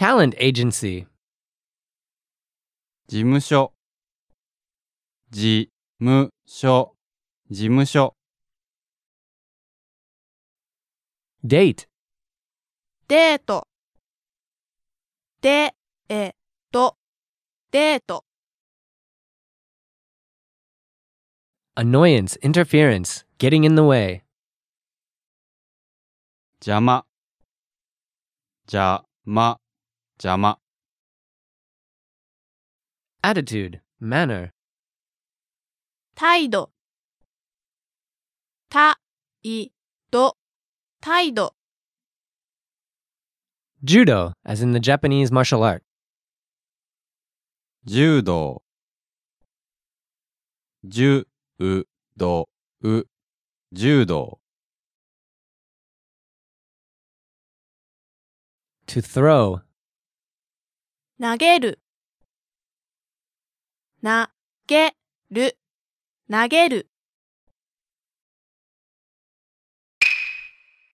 Talent agency. 事務所、事務所、事務所。 Date. デート、デート、デート。 Annoyance, interference, getting in the way. 邪魔、邪魔、邪魔。 Attitude, manner. 態度、態度、態度。 Judo, as in the Japanese martial art. 柔道、柔道、柔道。 To throw. 投げる、投げる、投げる。